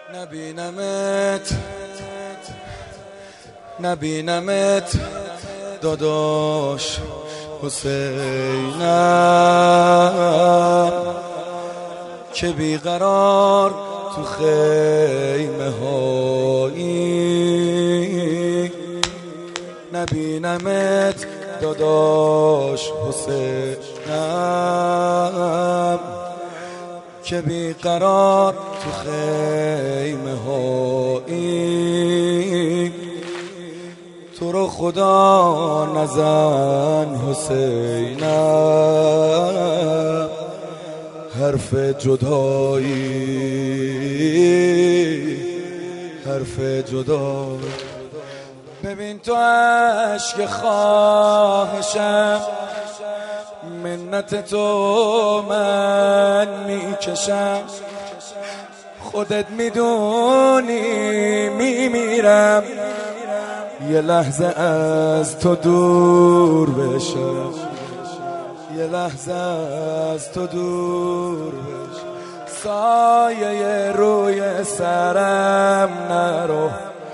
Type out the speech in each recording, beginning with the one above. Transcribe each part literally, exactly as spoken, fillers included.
نبینمت نبینمت داداش حسینم که بیقرار تو خیمه هایی. نبینمت داداش حسینم که بیقرار تو خیمه هایی. تو رو خدا نزن حسینم حرف جدایی، حرف جدایی. ببین تو عشق خواهشم، منت تو من میکشم. خودت میدونی میمیرم یه لحظه از تو دور بشم، یه لحظه از تو دور بشم. سایه روی سرم نرو،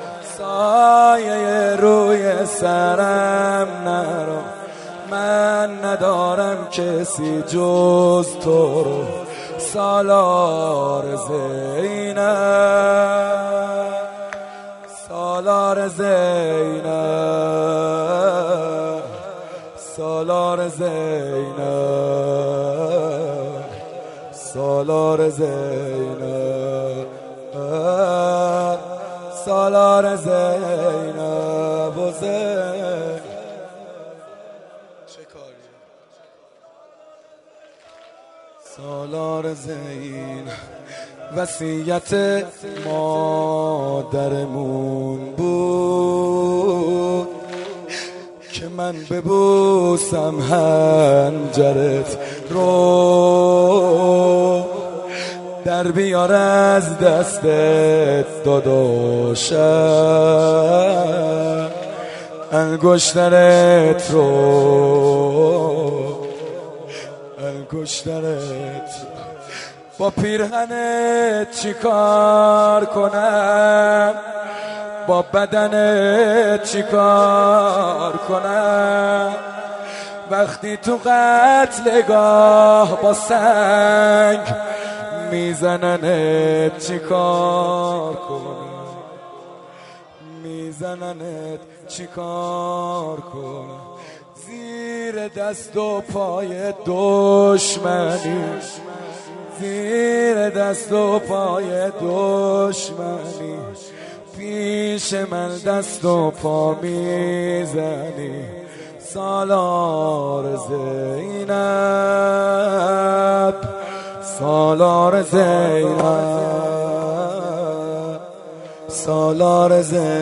سایه روی سرم نرو. من ندارم کسی جز تو رو. سالار زینب، سالار زینب، سالار زینب، سالار زینب، سالار زینب و زینب. چه کاری؟ سالار زینب. وصیت مادرمون بود که من ببوسم هنجرت رو. در بیار از دستت داداشم انگشترت رو، انگشترت. با پیرهنت چیکار کنم، با بدنت چیکار کنم. وقتی تو قتلگاه با سنگ میزننت چیکار کنم، میزننت چیکار کنم. زیر دست و پای دشمنی، زیر دست و پای دشمنی. پیش من دست و پا میزنی. سالار زینب، سالار زینب، سالار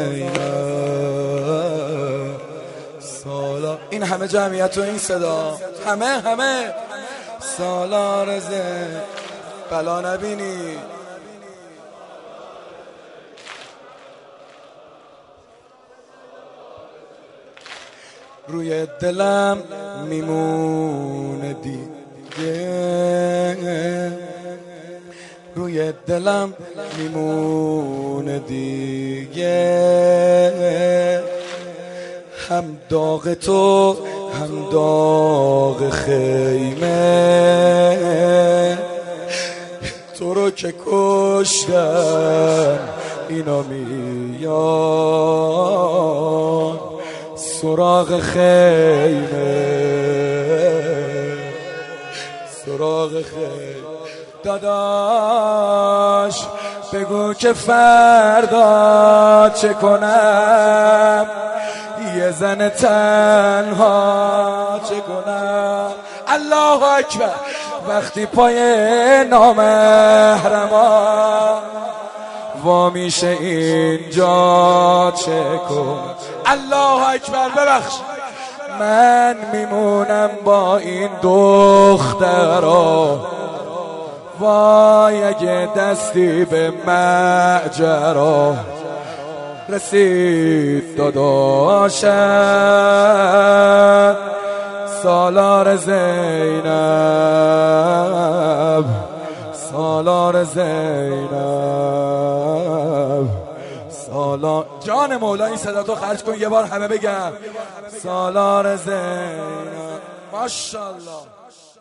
زینب، سالار. این همه جمعیت و این صدا، همه همه سالار زینب. بلا نبینی. روی دلم میمونه دیگه، روی دلم میمونه دیگه. هم داغ تو هم داغ خیمه. تو رو که کشتن اینا میان سراغ خیمه، سراغ خیمه. داداش بگو که فردا چه کنم، یه زن تنها چه کنم. الله اکبر. وقتی پای نامحرما وا میشه اینجا چه کنم. الله اکبر. ببخش من میمونم با این دخترا. وای اگه دستی به ماجرا رسید داداشم. سالار زینب، سالار زینب سالار جان مولا این صدا تو خرج کن یه بار همه بگم سالار زینب ماشاءالله.